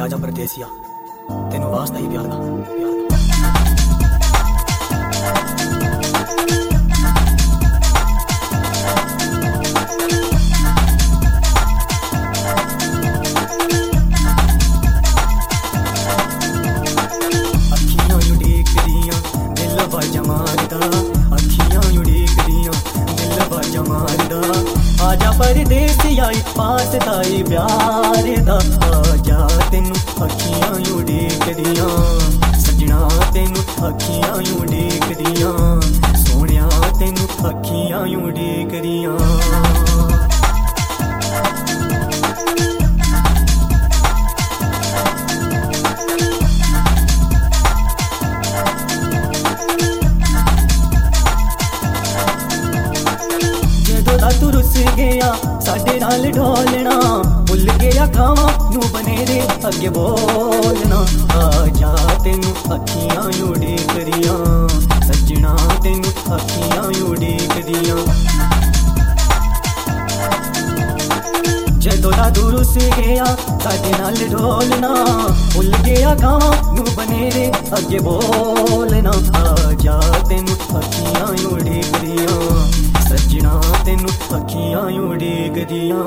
आजा परदेसिया तेनू वास्ता ही प्यार दा अखियां उड़ीकदियां दिल बाजा मारदा अखियां उड़ीकदियां दिल बाजा मारदा आजा परदेसिया पास ताई प्यार दा आजा तेनू अखियां उड़ीकदियां सजना तेनू अखियां उड़ीकदियां सोहणिया तेनू अखियां उड़ीकदियां तू रुस गया साडे नाल ढोलना भुल गया खावा नू बनेरे अगे बोलना आजा तेनू अखियां उड़ीकदियां सजना तेनू अखियां उड़ीकदियां जदों दा तू रुस गया साडे नाल ढोलना भुल गया खावा नू बनेरे अगे बोलना आजा तेनू अखियां उड़ीकदियां सजना तेनू अखियां उड़ीकदियां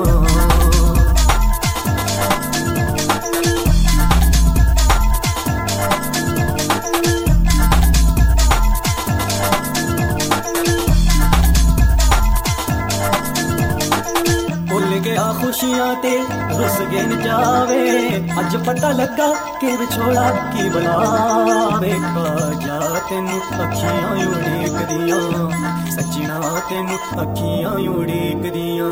भुल गया खुशियां ते रुस गए न जावे अज पता लगा कि विछोड़ा की बुलावे आजा तेनू अखियां उड़ीकदियां सजना तेनू अखियां उड़ीकदियां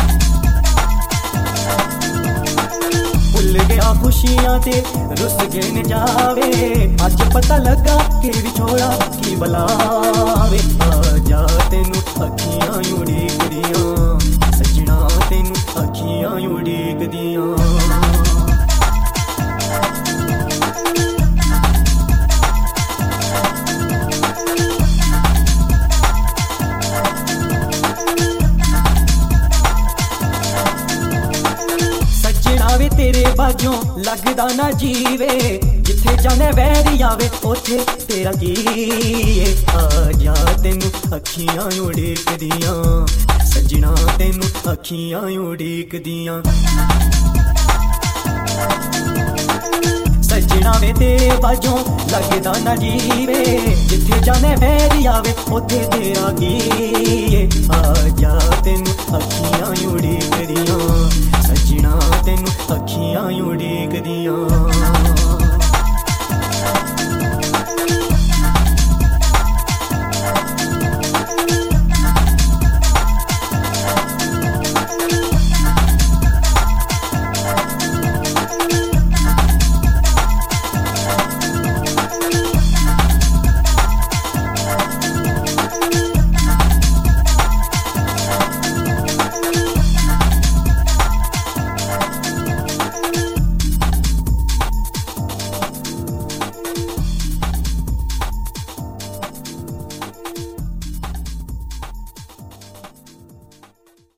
भुल गया खुशियां ते रुस गए न जावे अज पता लगा कि विछोड़ा की बुलावे आजा तेनू अखियां उड़ीकदियां सजना तेनू अखियां उड़ीकदियां वे तेरे बाजों लगदा ना जीवे जिथे जाने वैरी आवे ओथे तेरा की आजा तेनू अखियां उड़ीकदियां सजना तेनू अखियां उड़ीकदियां सजना वे तेरे बाजों लगदा ना जीवे जिथे जाने वैरी आवे ओथे तेरा की आजा तेनू अखियां उड़ीकदियां सजना तेनू अखियां उड़ीकदियां